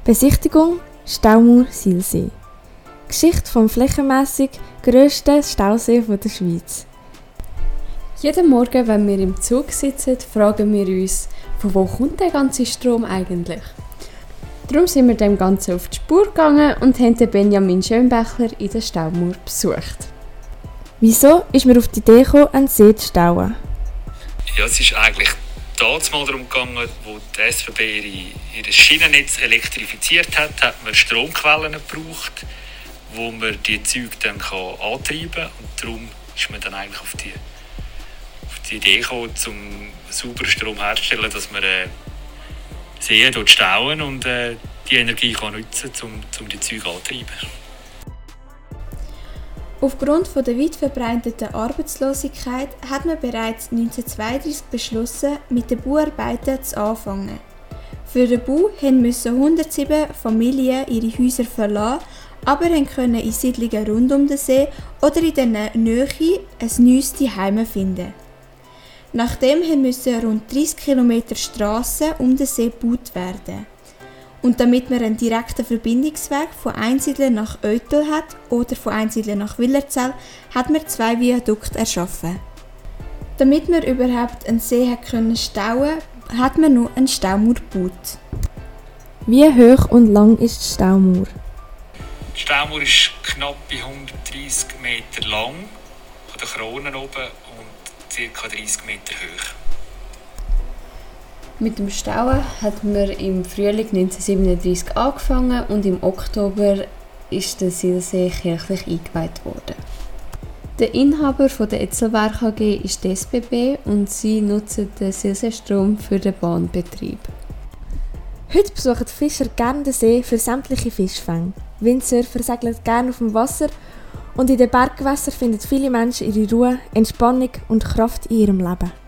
Besichtigung Staumur-Silsee. Geschichte vom flächenmässig grössten Stausee der Schweiz. Jeden Morgen, wenn wir im Zug sitzen, fragen wir uns, von wo kommt der ganze Strom eigentlich? Darum sind wir dem Ganzen auf die Spur gegangen und haben den Benjamin Schönbächler in der Staumur besucht. Wieso ist mir auf die Idee gekommen, einen See zu stauen? Ja, es ist eigentlich damals darum gegangen, wo die SBB ihr Schienennetz elektrifiziert hat man Stromquellen gebraucht, wo man die Züge dann antreiben kann. Und darum ist man dann eigentlich auf die Idee gekommen, zum sauberen Strom herzustellen, dass man Seen dort stauen und die Energie kann nutzen kann, um die Züge anzutreiben. Aufgrund der weit verbreiteten Arbeitslosigkeit hat man bereits 1932 beschlossen, mit den Bauarbeiten zu anfangen. Für den Bau mussten 107 Familien ihre Häuser verlassen, aber können in Siedlungen rund um den See oder in der Nähe ein neues Zuhause finden. Nachdem mussten rund 30 km Strassen um den See gebaut werden. Und damit man einen direkten Verbindungsweg von Einsiedeln nach Ötel hat oder von Einsiedeln nach Willerzell, hat man 2 Viadukte erschaffen. Damit man überhaupt einen See stauen konnte, hat man noch einen Staumauer gebaut. Wie hoch und lang ist die Staumauer? Die Staumauer ist knapp 130 Meter lang, von den Kronen oben, und ca. 30 Meter hoch. Mit dem Stauen hat man im Frühling 1937 angefangen und im Oktober ist der Silsee kirchlich eingeweiht worden. Der Inhaber der Etzelwerk AG ist die SBB und sie nutzen den Silseestrom für den Bahnbetrieb. Heute besuchen Fischer gerne den See für sämtliche Fischfänge. Windsurfer segeln gerne auf dem Wasser und in den Berggewässern finden viele Menschen ihre Ruhe, Entspannung und Kraft in ihrem Leben.